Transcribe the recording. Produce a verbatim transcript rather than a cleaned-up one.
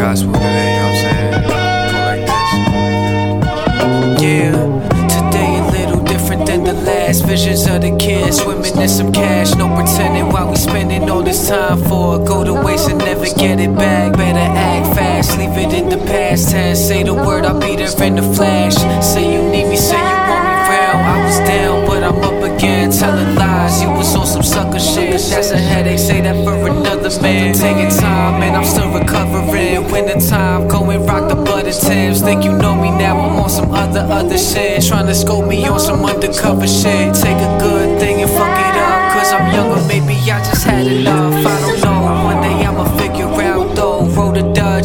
gospel today, you know what I'm saying? Go like this. Yeah, today a little different than the last. Visions of the kids, swimming in some cash. No pretending while we spending all this time for. Go to waste and never get it back. Better act fast, leave it in the past tense. Say the word, I'll be there in the flash. Say you need me, say you want me round. I was down, but I'm up again, telling lies. You was on some sucker shit, that's a headache. Say that for another man. Taking time, and I'm still recovering. Winter time, go and rock the butter Timbs. Think you know me now, I'm on some other, other shit. Tryna scope me on some undercover shit. Take a good thing and fuck it up, cause I'm younger, maybe I just had enough. I don't know, one day I'ma figure out though. Roll the Dutch,